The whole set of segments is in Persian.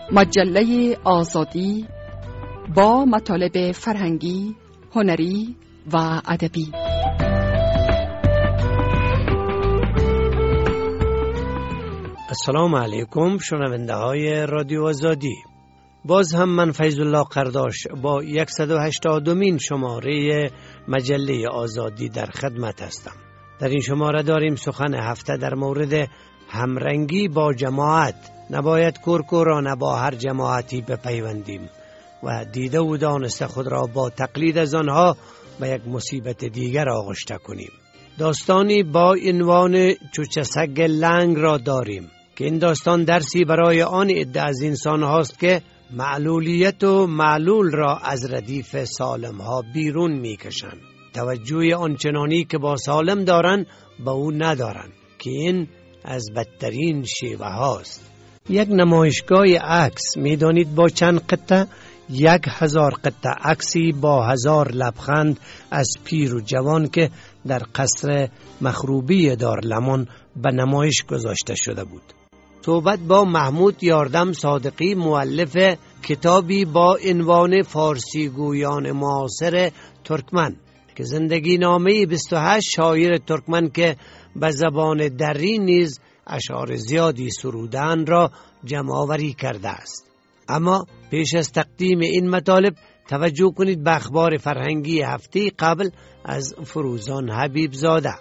مجله آزادی با مطالب فرهنگی، هنری و ادبی. السلام علیکم شنونده های رادیو آزادی. باز هم من فیض الله قرداش با 180مین شماره مجله آزادی در خدمت هستم. در این شماره داریم سخن هفته در مورد همرنگی با جماعت. نباید کورکورانه با هر جماعتی بپیوندیم و دیده و دانسته خود را با تقلید از آنها به یک مصیبت دیگر آغشته کنیم. داستانی با عنوان چوچه سگ لنگ را داریم که این داستان درسی برای آن عده از انسان هاست که معلولیت و معلول را از ردیف سالم ها بیرون می کشند. توجه آنچنانی که با سالم دارن به او ندارن که این از بدترین شیوه هاست. یک نمایشگاه عکس میدانید با چند قطعه؟ 1000 قطعه عکسی با 1000 لبخند از پیر و جوان که در قصر مخروبی دارالمان به نمایش گذاشته شده بود. صحبت با محمود یاردم صادقی، مؤلف کتابی با عنوان فارسی گویان معاصر ترکمن که زندگی نامه 28 شاعر ترکمن که به زبان دری نیز اشعار زیادی سرودن را جمع آوری کرده است. اما پیش از تقدیم این مطالب توجه کنید به اخبار فرهنگی هفته قبل از فروزان حبیب زاده.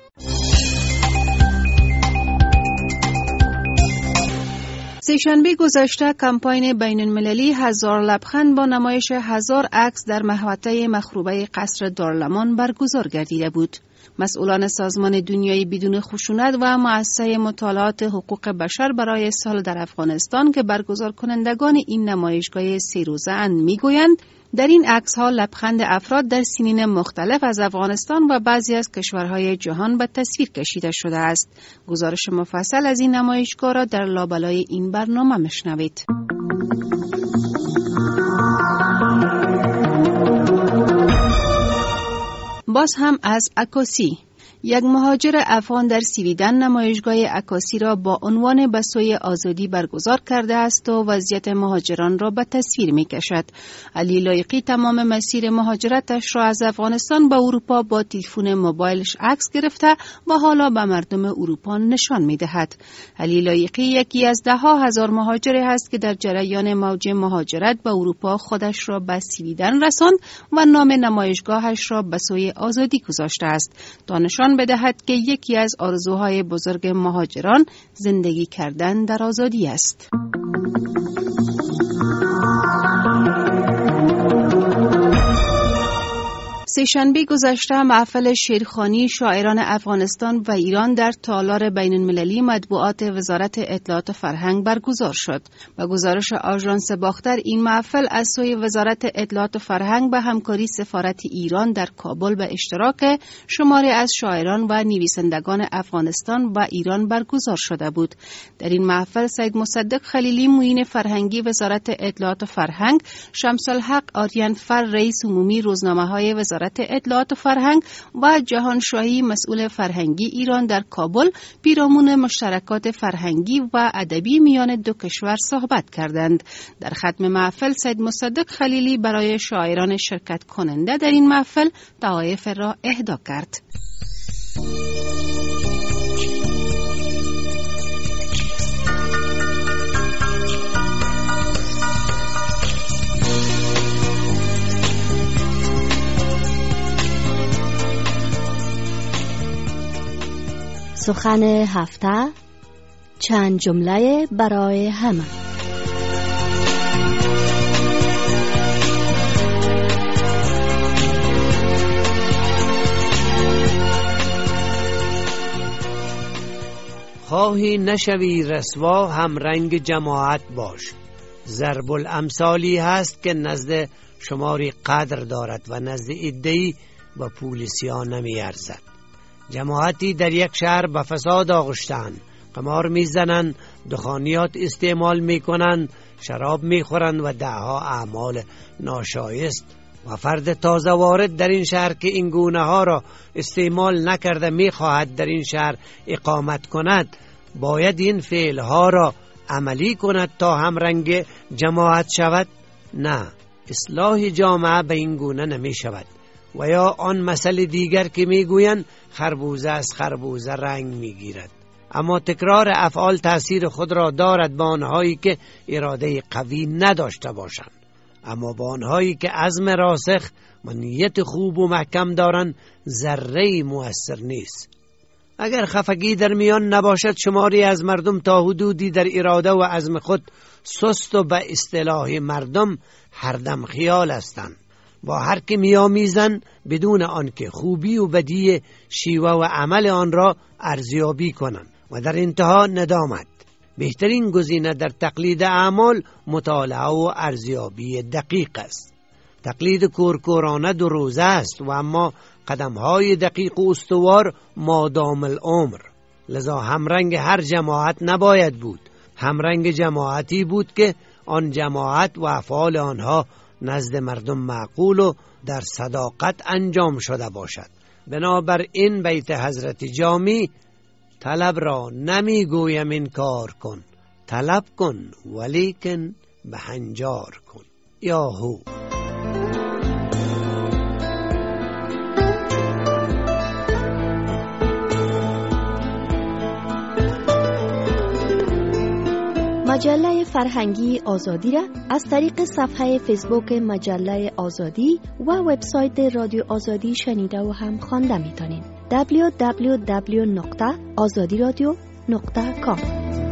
سه‌شنبه گذشته کمپاین بین المللی 1000 لبخند با نمایش 1000 عکس در محوطه مخروبه قصر دارالمان برگزار گردیده بود. مسئولان سازمان دنیای بدون خشونت و مؤسسه مطالعات حقوق بشر برای سال در افغانستان که برگزار کنندگان این نمایشگاه 3 روزه اند میگویند در این عکس‌ها لبخند افراد در سنین مختلف از افغانستان و بعضی از کشورهای جهان به تصویر کشیده شده است. گزارش مفصل از این نمایشگاه را در لابلای این برنامه مشنوید. باز هم از عکاسی. یک مهاجر افغان در سویدن نمایشگاه عکاسی را با عنوان به سوی آزادی برگزار کرده است و وضعیت مهاجران را به تصویر می کشد. علی لایقی تمام مسیر مهاجرتش را از افغانستان به اروپا با تلفن موبایلش عکس گرفته و حالا به مردم اروپا نشان می دهد. علی لایقی یکی از 10,000 مهاجری است که در جریان موج مهاجرت به اروپا خودش را به سویدن رساند و نام نمایشگاهش را به سوی آزادی گذاشته است. نشان بدهد که یکی از آرزوهای بزرگ مهاجران زندگی کردن در آزادی است. سه‌شنبه گذشته محفل شیرخوانی شاعران افغانستان و ایران در تالار بین المللی مطبوعات وزارت اطلاعات و فرهنگ برگزار شد. با گزارش آژانس باختر این محفل از سوی وزارت اطلاعات و فرهنگ به همکاری سفارت ایران در کابل به اشتراک شماری از شاعران و نویسندگان افغانستان و ایران برگزار شده بود. در این محفل سید مصدق خلیلی معین فرهنگی وزارت اطلاعات و فرهنگ، شمس الحق آریانفر رئیس عمومی روزنامه‌های وزارت اطلاعات و فرهنگ و جهان شاهی مسئول فرهنگی ایران در کابل پیرامون مشترکات فرهنگی و ادبی میان دو کشور صحبت کردند. در ختم محفل سید مصدق خلیلی برای شاعران شرکت کننده در این محفل تحائف را اهدا کرد. سخن هفته، چند جمله برای همه. خواهی نشوی رسوا هم رنگ جماعت باش. ضرب الامثالی هست که نزد شماری قدر دارد و نزد عده‌ای با پولیسیا نمی ارزد. جماعتی در یک شهر به فساد آغشتند، قمار میزنند، دخانیات استعمال میکنند، شراب میخورند و دهها اعمال ناشایست و فرد تازه وارد در این شهر که این گونه ها را استعمال نکرده میخواهد در این شهر اقامت کند باید این فعل ها را عملی کند تا همرنگ جماعت شود؟ نه، اصلاح جامعه به این گونه نمی شود. و یا آن مسئله دیگر که می گویند خربوزه از خربوزه رنگ می گیرد. اما تکرار افعال تأثیر خود را دارد با آنهایی که اراده قوی نداشته باشند، اما با آنهایی که عزم راسخ و نیت خوب و محکم دارند ذره مؤثر نیست. اگر خفگی در میان نباشد، شماری از مردم تا حدودی در اراده و عزم خود سست و به اصطلاح مردم هر دم خیال هستند، با هر که میامیزند بدون آنکه خوبی و بدی شیوه و عمل آن را ارزیابی کنند و در انتها ندامت. بهترین گزینه در تقلید اعمال مطالعه و ارزیابی دقیق است. تقلید کورکورانه 2 روزه است و اما قدم‌های دقیق و استوار مادام العمر. لذا همرنگ هر جماعت نباید بود. همرنگ جماعتی بود که آن جماعت و افعال آنها نزد مردم معقول و در صداقت انجام شده باشد. بنابر این بیت حضرت جامی: طلب را نمی گویم انکار کن، طلب کن ولیکن به هنجار کن. یاهو. مجله فرهنگی آزادی را از طریق صفحه فیسبوک مجله آزادی و وبسایت رادیو آزادی شنیده و هم خوانده می‌تونید. www.azadiradio.com.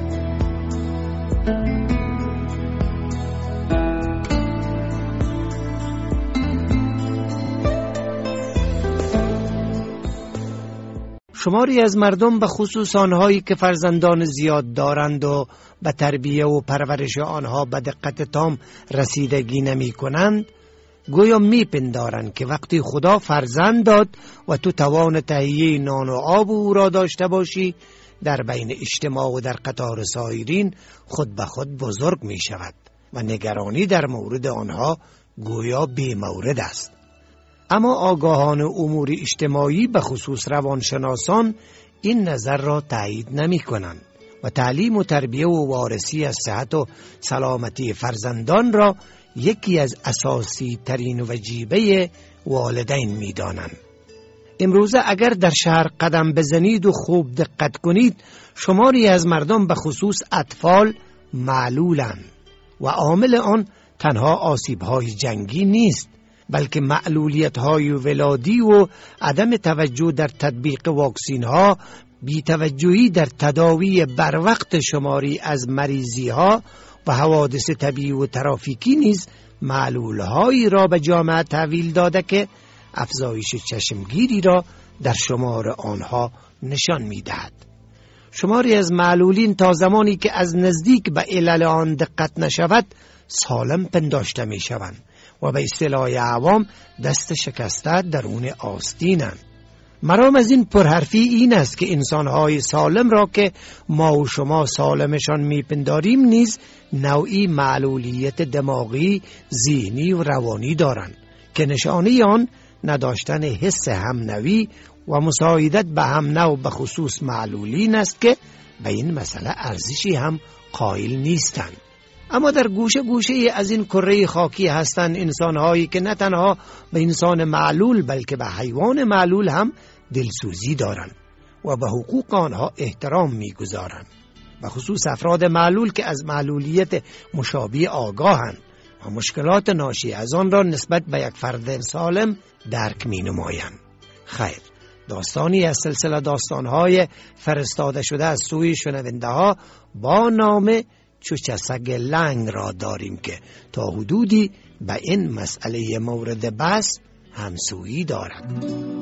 شماری از مردم به خصوص آنهایی که فرزندان زیاد دارند و به تربیه و پرورش آنها به دقت تام رسیدگی نمی کنند، گویا می پندارند که وقتی خدا فرزند داد و تو توان تهیه نان و آب او را داشته باشی، در بین اجتماع و در قطار سایرین خود به خود بزرگ می شود و نگرانی در مورد آنها گویا بی مورد است. اما آگاهان امور اجتماعی به خصوص روانشناسان این نظر را تایید نمی کنند و تعلیم و تربیه و وارثی از صحت و سلامتی فرزندان را یکی از اساسی ترین وجیبه والدین می دانند. امروزه اگر در شهر قدم بزنید و خوب دقت کنید، شماری از مردم به خصوص اطفال معلولند و عامل آن تنها آسیب‌های جنگی نیست، بلکه معلولیت‌های ولادی و عدم توجه در تطبیق واکسین‌ها، بی‌توجهی در تداوی بر وقت شماری از مریضی‌ها و حوادث طبیعی و ترافیکی نیز معلول‌هایی را به جامعه تحویل داده که افزایش چشمگیری را در شمار آنها نشان می‌دهد. شماری از معلولین تا زمانی که از نزدیک به علل آن دقت نشود سالم پنداشته می‌شوند و به اصطلاح عوام دست شکسته درون آستینند. مرام از این پرحرفی این است که انسان‌های سالم را که ما و شما سالمشان میپنداریم نیز نوعی معلولیت دماغی، ذهنی و روانی دارند که نشانه آن نداشتن حس همنوی و مساعدت به همنو به خصوص معلولین است که به این مسئله ارزشی هم قائل نیستند. اما در گوشه گوشه از این کره خاکی هستند انسان‌هایی که نه تنها به انسان معلول بلکه به حیوان معلول هم دلسوزی دارند و به حقوق آنها احترام می‌گذارند، به خصوص افراد معلول که از معلولیت مشابه آگاهند و مشکلات ناشی از آن را نسبت به یک فرد سالم درک می‌نمایند. خیر، داستانی از سلسله داستان‌های فرستاده شده از سوی شنونده‌ها با نام چوچسگ لنگ را داریم که تا حدودی به این مسئله مورد بحث همسویی دارد.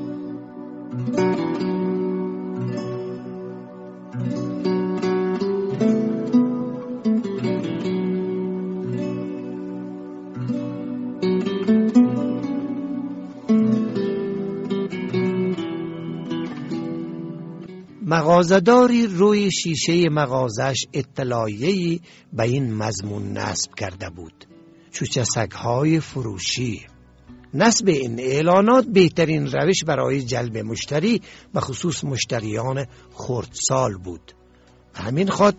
مغازه‌داری روی شیشه مغازش اطلاعیه‌ای به این مضمون نصب کرده بود: چوچسگ‌های فروشی. نصب این اعلانات بهترین روش برای جلب مشتری به خصوص مشتریان خردسال بود. به همین خاطر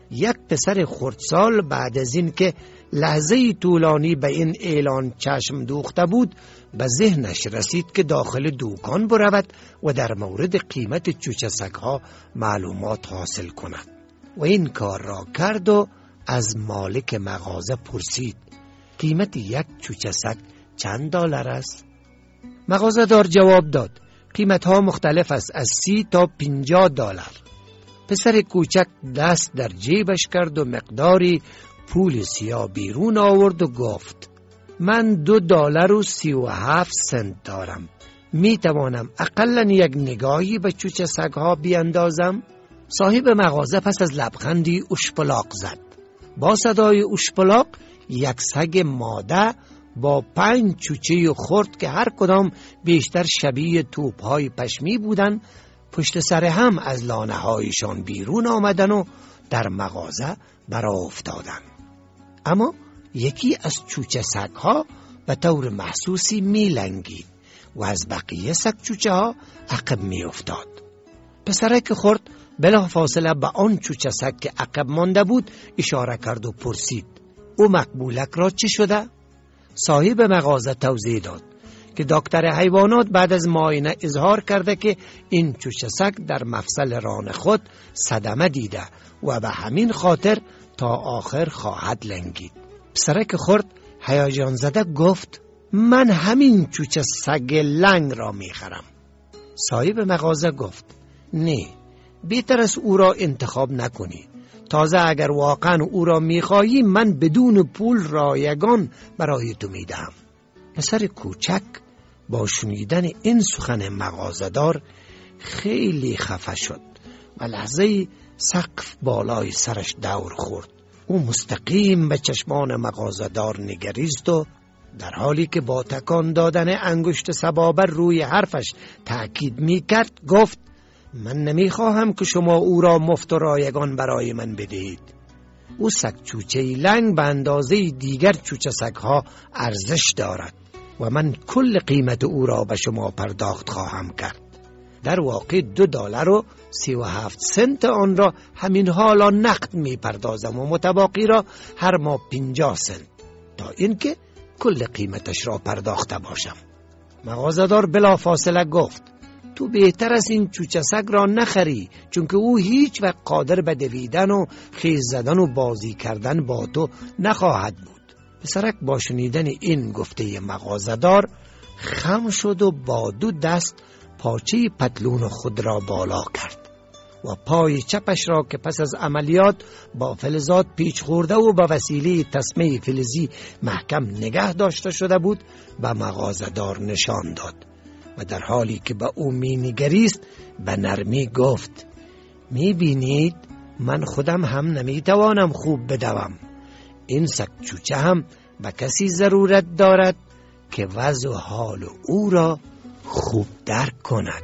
یک پسر خردسال بعد از این که لحظه طولانی به این اعلان چشم دوخته بود، به ذهنش رسید که داخل دکان برود و در مورد قیمت چوچه سگ‌ها معلومات حاصل کند و این کار را کرد و از مالک مغازه پرسید قیمت یک چوچه سگ چند دلار است؟ مغازه‌دار جواب داد قیمت‌ها مختلف است، از 30 تا 50 دلار. پسر کوچک دست در جیبش کرد و مقداری پول سیاه بیرون آورد و گفت من 2 دلار و 37 سنت دارم، می توانم اقلاً یک نگاهی به چوچه سگ‌ها بیاندازم؟ صاحب مغازه پس از لبخندی اشپلاق زد. با صدای اشپلاق یک سگ ماده با 5 چوچه خرد که هر کدام بیشتر شبیه توپ‌های پشمی بودند پشت سر هم از لانه هایشان بیرون آمدن و در مغازه برآ افتادند. اما یکی از چوچه سگ‌ها به طور محسوسی می لنگید و از بقیه سگ چوچه ها عقب می افتاد. پسرک خرد بلا فاصله به آن چوچه سگ که عقب مانده بود اشاره کرد و پرسید او مقبولک را چی شده؟ صاحب مغازه توضیح داد که دکتر حیوانات بعد از معاینه اظهار کرده که این چوچه سگ در مفصل ران خود صدمه دیده و به همین خاطر تا آخر خواهد لنگید. پسرک خرد هیجان زده گفت من همین چوچه سگ لنگ را میخرم. صاحب مغازه گفت نه، بهتر است او را انتخاب نکنی. تازه اگر واقعا او را میخواهی من بدون پول رایگان برای تو میدهم. پسر کوچک با شنیدن این سخن مغازه‌دار خیلی خفه شد و لحظه سقف بالای سرش دور خورد. او مستقیم به چشمان مغازه‌دار نگریست و در حالی که با تکان دادن انگشت سبابه روی حرفش تأکید میکرد گفت من نمیخواهم که شما او را مفت و رایگان برای من بدهید. او سگ چوچه لنگ به اندازه دیگر چوچه سگ‌ها ارزش دارد و من کل قیمت او را به شما پرداخت خواهم کرد. در واقع 2 دلار و 37 سنت آن را همین حالا نقد می پردازم و متباقی را هر ماه 50 سنت تا اینکه کل قیمتش را پرداخته باشم. مغازه‌دار بلا فاصله گفت تو بهتر از این چوچه سگ را نخری، چون که او هیچ وقت قادر به دویدن و خیز زدن و بازی کردن با تو نخواهد بود. پسرک با شنیدن این گفته مغازه‌دار خم شد و با 2 دست پاچه پتلون خود را بالا کرد و پای چپش را که پس از عملیات با فلزات پیچ خورده و به وسیله تسمه فلزی محکم نگه داشته شده بود به مغازه‌دار نشان داد و در حالی که به او می نگریست به نرمی گفت می بینید من خودم هم نمی توانم خوب بدوم. این سگ چوچه هم به کسی ضرورت دارد که وضع و حال او را خوب درک کند.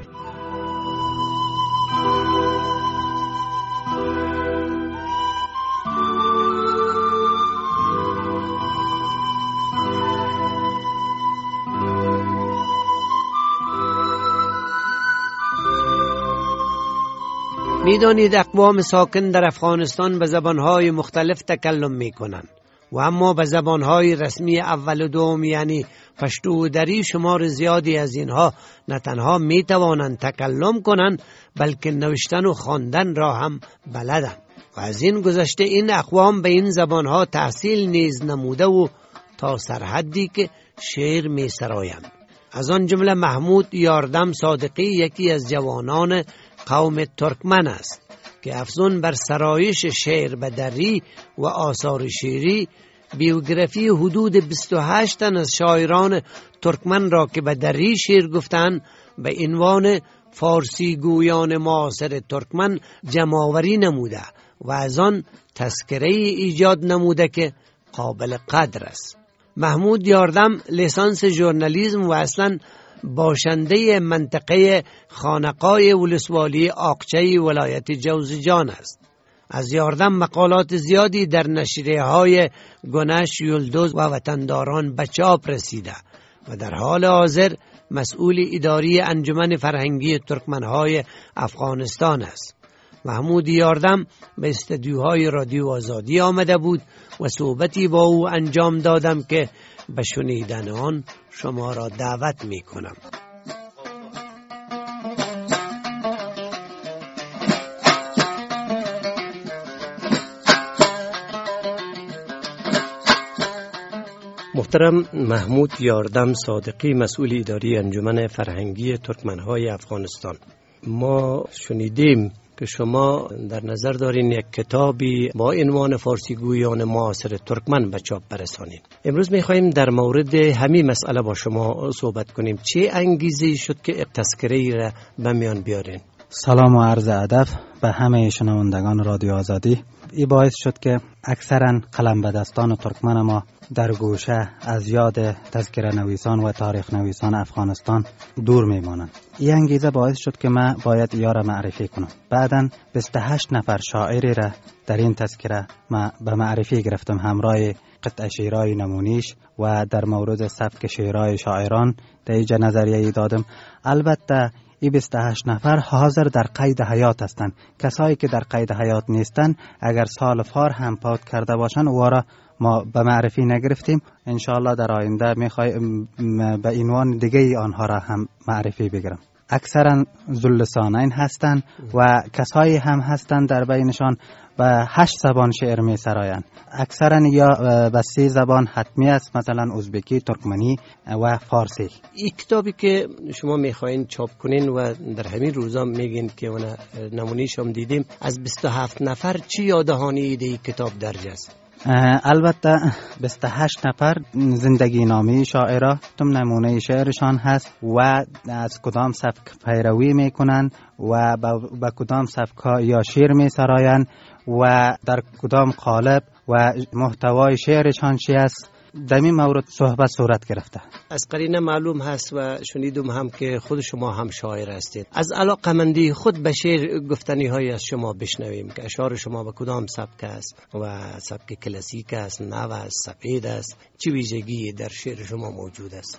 می‌دانید اقوام ساکن در افغانستان به زبانهای مختلف تکلم می‌کنند و اما به زبانهای رسمی اول و دوم یعنی پشتو و دری شمار زیادی از اینها نه تنها می‌توانند تکلم کنند بلکه نوشتن و خواندن را هم بلدند و از این گذشته این اقوام به این زبانها تحصیل نیز نموده و تا سرحدی که شعر می‌سرایند. از آن جمله محمود یاردم صادقی یکی از جوانان قوم ترکمن است که افزون بر سرایش شعر به دری و آثار شعری بیوگرافی حدود 28 تن از شاعران ترکمن را که به دری شعر گفتند به عنوان فارسی گویان معاصر ترکمن جمع‌آوری نموده و از آن تذکره ایجاد نموده که قابل قدر است. محمود یاردم لیسانس ژورنالیسم و اصلاً باشنده منطقه خانقای ولسوالی آقچه ولایت جوزجان است. از یاردم مقالات زیادی در نشریه‌های گنش، یلدوز و وطنداران به چاپ رسیده و در حال حاضر مسئول اداری انجمن فرهنگی ترکمنهای افغانستان است. محمود یاردم به استدیوهای رادیو آزادی آمده بود و صحبتی با او انجام دادم که به شنیدن آن شما را دعوت می کنم. محترم محمود یاردم صادقی، مسئول اداری انجمن فرهنگی ترکمنهای افغانستان، ما شنیدیم که شما در نظر دارین یک کتابی با عنوان فارسی گویان معاصر ترکمن به چاپ برسانین. امروز می‌خوایم در مورد همین مسئله با شما صحبت کنیم. چه انگیزه‌ای شد که تذکره‌ای را به میان بیارین؟ سلام و عرض ادب به همه شنوندگان رادیو آزادی. این باعث شد که اکثرا قلم به دستان ترکمن ما در گوشه از یاد تذکره نویسان و تاریخ نویسان افغانستان دور میمانند. این انگیزه باعث شد که من باید یارا معرفی کنم. بعداً 28 نفر شاعری را در این تذکره ما به معرفی گرفتم، همراه قطعه شعرهای نمونیش و در مورد سبک شعرهای شاعران در اینجا نظریه دادم. البته این 28 نفر حاضر در قید حیات هستند. کسایی که در قید حیات نیستن اگر سال فار هم پاک کرده باشن وارا ما به معرفی نگرفتیم. انشاءالله در آینده میخوایم به عنوان دیگه آنها را هم معرفی بگیرم. اکثرا ذواللسانین هستند و کسایی هم هستند در بینشان به 8 زبان شعر می سرایند. اکثرا یا به 3 زبان حتمی است، مثلا ازبکی، ترکمنی و فارسی. این کتابی که شما میخواین چاپ کنین و در همین روزا میگین که اون نمونیش هم دیدیم، از 27 نفر چی یادهانی ایده کتاب درج است؟ البته 28 نفر زندگی نامه شاعرها تم نمونه شعرشان هست و از کدام سبک پیروی میکنن و با کدام سبک یا شعر میسرایند و در کدام قالب و محتوای شعرشان چی است. در این مورد صحبت صورت گرفته. از قرینه معلوم هست و شنیدم هم که خود شما هم شاعر هستید. از علاقمندی خود به شعر گفتنی های از شما بشنویم که اشعار شما به کدام سبک است و سبک کلاسیک است، نو است، سفید است، چه ویژگی در شعر شما موجود است؟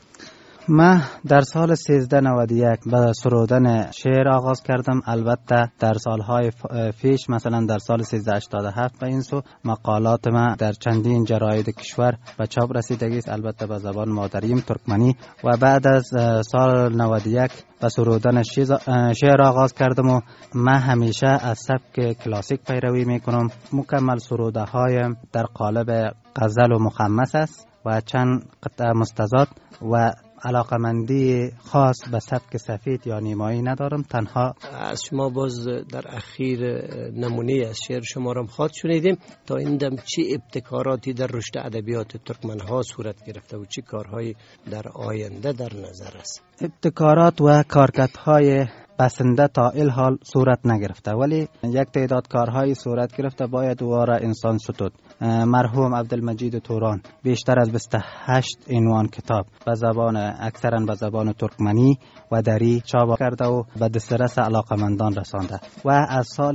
من در سال 1391 به سرودن شعر آغاز کردم. البته در سالهای پیش مثلا در سال 1387 به این سو مقالات من در چندین جراید کشور به چاپ رسیدگی است، البته به زبان مادریم ترکمنی. و بعد از سال 91 به سرودن شعر آغاز کردم و من همیشه از سبک کلاسیک پیروی میکنم. مکمل سروده هایم در قالب غزل و مخمس است و چند قطعه مستزاد و علاقمندی خاص به سبک سفید یا نیمایی ندارم. تنها از شما باز در اخیر نمونه از شعر شما را خواهد شنیدیم. تا این دم چه ابتکاراتی در رشد ادبیات ترکمنها صورت گرفته و چه کارهایی در آینده در نظر است؟ ابتکارات و کارکردهای بسنده تا این حال صورت نگرفته، ولی یک تعداد کارهای صورت گرفته باید وارا انسان ستود. مرحوم عبدالمجید توران بیشتر از 28 عنوان کتاب به زبان اکثرا به زبان ترکمنی و دری چاپ کرده و به دسترس علاقمندان رسانده و از سال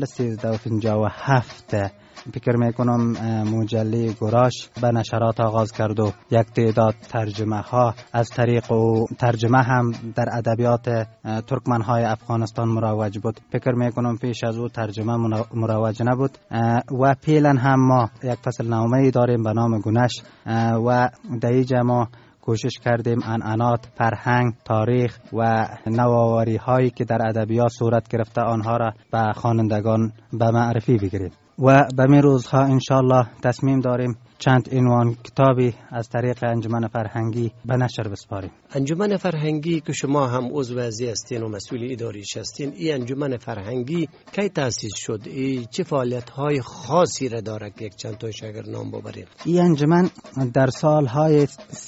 1357 فکر میکنم مجله گراش به نشرات آغاز کرد و یک تعداد ترجمه ها از طریق و ترجمه هم در ادبیات ترکمن های افغانستان مروج بود. فکر میکنم پیش از او ترجمه مروج نبود و پیلن هم ما یک فصل نامه داریم به نام گنش و در اینجا ما کوشش کردیم عنعنات، فرهنگ، تاریخ و نوآوری هایی که در ادبیات صورت گرفته آنها را به خوانندگان به معرفی بگیریم و به می روزها انشالله تصمیم داریم چند عنوان کتابی از طریق انجمن فرهنگی به نشر بسپاریم. انجمن فرهنگی که شما هم عضو ازی هستین و مسئول اداریش هستین، این انجمن فرهنگی کی تأسیس شد؟ چه فعالیت‌های خاصی را داره که یک چند تایش اگر نام ببرید؟ این انجمن در سالهای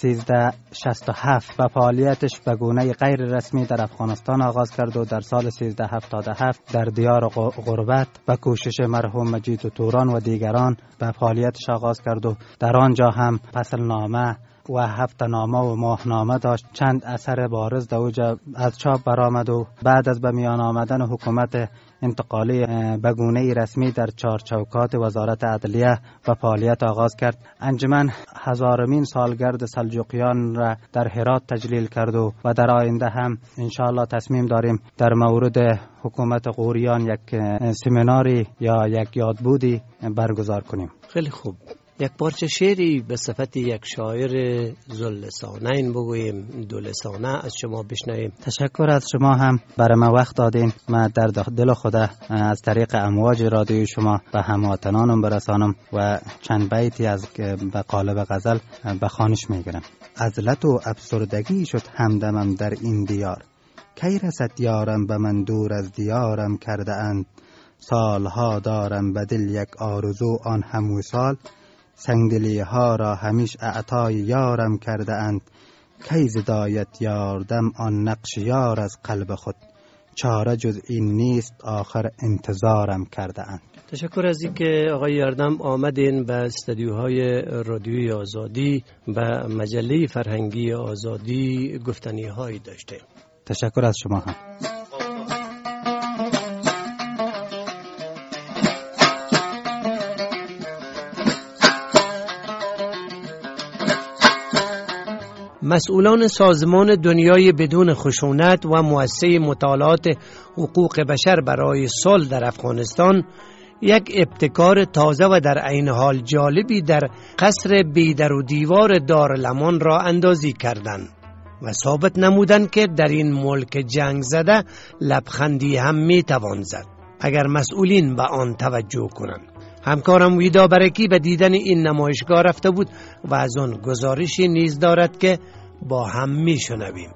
1367 به فعالیتش به گونه غیر رسمی در افغانستان آغاز کرد و در سال 1377 در دیار غربت به کوشش مرحوم مجید توران و دیگران به فعالیتش آغاز کرد و در آنجا هم فصل نامه و هفته‌نامه و ماهنامه داشت. چند اثر بارز در اوجا از چاپ برآمد و بعد از به میان آمدن حکومت انتقالی به گونه رسمی در چارچوکات وزارت عدلیه و فعالیت آغاز کرد. انجمن هزارمین سالگرد سلجوقیان را در هرات تجلیل کرد و در آینده هم انشاءالله تصمیم داریم در مورد حکومت غوریان یک سمیناری یا یک یادبودی برگزار کنیم. خیلی خوب. یک پارچه شعری به صفت یک شاعر ذواللسانین بگوییم، دولسانه از شما بشنویم. تشکر از شما هم برای ما وقت دادین. من در دل خدا از طریق امواج رادیوی شما به هموطنانم برسانم و چند بیتی از به قالب غزل به خوانش میگیرم. عزلت و افسردگی شد همدمم در این دیار، کی رسد یارم به من دور از دیارم کرده اند. سالها دارم به دل یک آرزو آن هم وصال، سنگدلی ها را همیش اعطای یارم کرده اند. کی زدایت یاردم آن نقش یار از قلب خود، چاره جز این نیست آخر انتظارم کرده اند. تشکر از اینکه آقای یاردم آمدین به استودیوهای رادیوی آزادی و مجله فرهنگی آزادی گفتنی هایی داشته. تشکر از شما هم. مسئولان سازمان دنیای بدون خشونت و مؤسسه مطالعات حقوق بشر برای صلح در افغانستان یک ابتکار تازه و در عین حال جالبی در قصر بیدر و دیوار دارالمان را اندازی کردند و ثابت نمودند که در این ملک جنگ زده لبخندی هم میتوان زد اگر مسئولین به آن توجه کنند. همکارم ویدا برکی به دیدن این نمایشگاه رفته بود و از آن گزارشی نیز دارد که با هم میشنویم.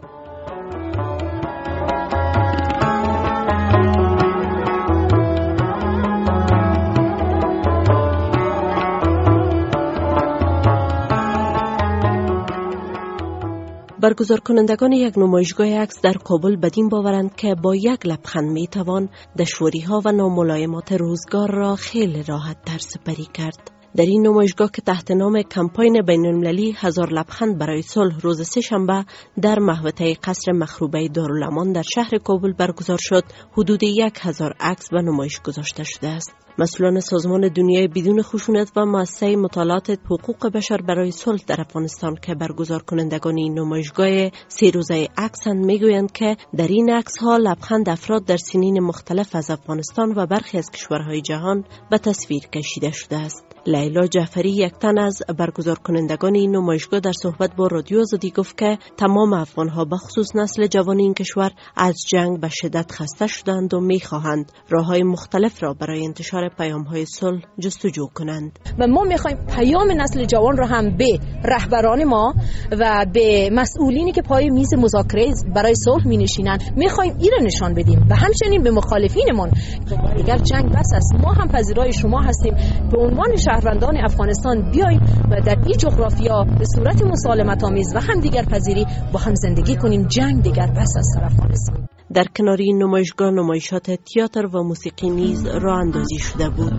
برگزار کنندگان یک نمایشگاه عکس در کابل بدین باورند که با یک لبخند میتوان دشواری‌ها و ناملایمات روزگار را خیلی راحت تر سپری کرد. در این نمایشگاه که تحت نام کمپاین بین‌المللی 1000 لبخند برای صلح روز سه‌شنبه در محوطه قصر مخروبه دارالمان در شهر کابل برگزار شد، حدود 1000 عکس به نمایش گذاشته شده است. مسئولان سازمان دنیای بدون خشونت و مؤسسه مطالعات حقوق بشر برای صلح در افغانستان که برگزار کنندگان این نمایشگاه 3 روزه عکسند میگویند که در این عکس‌ها لبخند افراد در سنین مختلف از افغانستان و برخی از کشورهای جهان به تصویر کشیده شده است. لیلا جعفری، یک تن از برگزار کنندگان این نمایشگاه، در صحبت با رادیو آزادی گفت که تمام افغان‌ها به خصوص نسل جوان این کشور از جنگ به شدت خسته شدند و می‌خواهند راه‌های مختلف را برای انتشار پیام‌های صلح جستجو کنند. و ما می‌خوایم پیام نسل جوان را هم به رهبران ما و به مسئولینی که پای میز مذاکره برای صلح می‌نشینند می‌خوایم این را نشان بدیم و همچنین به مخالفینمون دیگر جنگ بس است، ما هم پذیرای شما هستیم. به عنوان شهروندان افغانستان بیایید و در این جغرافیا به صورت مسالمت آمیز و هم دیگر پذیری با هم زندگی کنیم. جنگ دیگر بس است در افغانستان. در کنار این نمایشگاه نمایشات تئاتر و موسیقی نیز راه اندازی شده بود.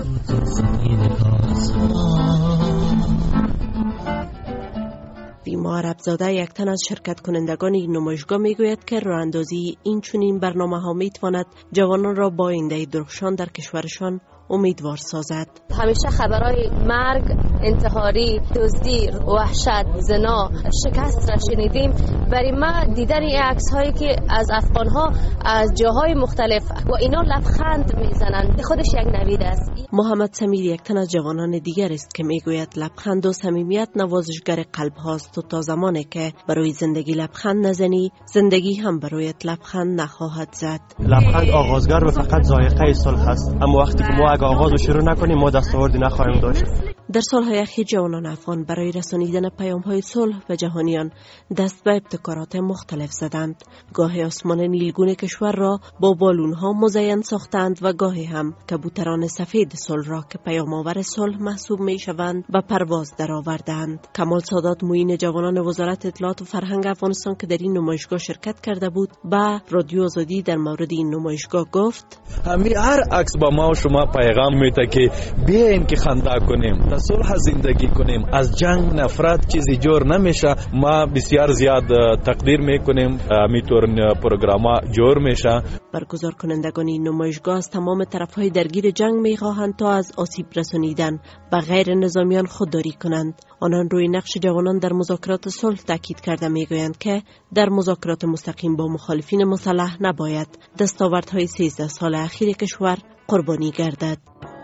بیما عربزاده، یک تن از شرکت کنندگان این نمایشگاه، میگوید که راه اندازی این چنین برنامه‌ها میتواند جوانان را با آینده درخشان در کشورشان امیدوار سازد. همیشه خبرهای مرگ، انتحاری، دزدی، وحشت، زنا، شکست را شنیدیم. برای ما دیدن این عکس هایی که از افغان‌ها از جاهای مختلف و اینا لبخند میزنند خودش یک نوید است. محمد سمیر، یک تن از جوانان دیگر است که میگوید لبخند و صمیمیت نوازشگر قلب هاست و تا زمانی که برای زندگی لبخند نزنی، زندگی هم برایت لبخند نخواهد زد. لبخند آغازگر و فقط ذائقه صلح است، اما وقتی که ما اگه آغاز رو شروع نکنیم ما دستاوردی نخواهیم داشت. در سالهای اخیر جوانان افغان برای رسانیدن پیام‌های صلح و جهانیان دست به ابتکارات مختلف زدند. گاهی آسمان نیلگون کشور را با بالون‌ها مزین ساختند و گاهی هم کبوتران سفید صلح را که پیام‌آور صلح محسوب می‌شوند به پرواز درآوردند. کمال سادات، معین جوانان وزارت اطلاعات و فرهنگ افغانستان که در این نمایشگاه شرکت کرده بود، با رادیو آزادی در مورد این نمایشگاه گفت: هر عکس با ما و شما پیغام میده که بیاین که خنده کنیم. صلح زندگی کنیم، از جنگ نفرت چیزی جور نمیشه. ما بسیار زیاد تقدیر میکنیم میتور پروگرام جور میشه. برگزار کنندگان این نمایشگاه از تمام طرفهای درگیر جنگ میخواهند تا از آسیب رسانیدن به غیر نظامیان خودداری کنند. آنان روی نقش جوانان در مذاکرات صلح تاکید کرده میگویند که در مذاکرات مستقیم با مخالفین مسلح نباید دستاوردهای 13 سال اخیر کشور قربانی گردد.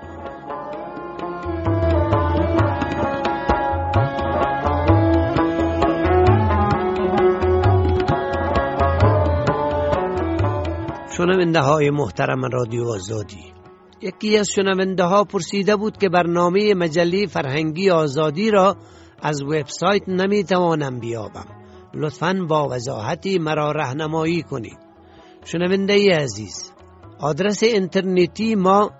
شنونده های محترم رادیو آزادی، یکی از شنونده ها پرسیده بود که برنامه مجله فرهنگی آزادی را از وبسایت نمیتوانم بیابم، لطفاً با وضاحتی مرا راهنمایی کنید. شنونده عزیز، آدرس اینترنتی ما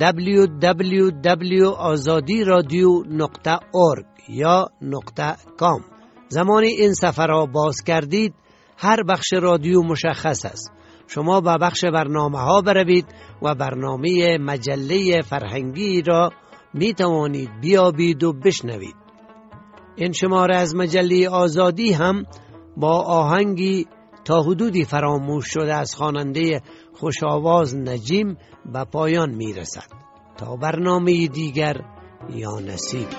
www.azadiradio.org یا .com. زمانی این صفحه را باز کردید هر بخش رادیو مشخص است. شما به بخش برنامه ها بروید و برنامه مجله فرهنگی را می توانید بیابید و بشنوید. این شماره از مجله آزادی هم با آهنگی تا حدودی فراموش شده از خواننده خوش‌آواز نجیم به پایان می رسد. تا برنامه دیگر، یا نصیب.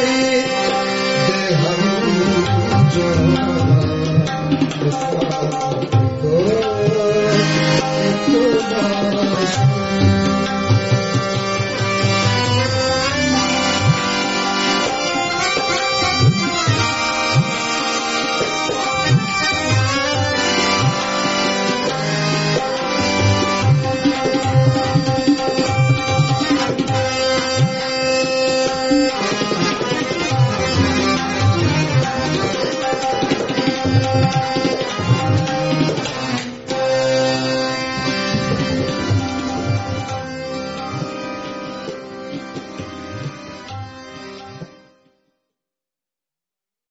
Bye.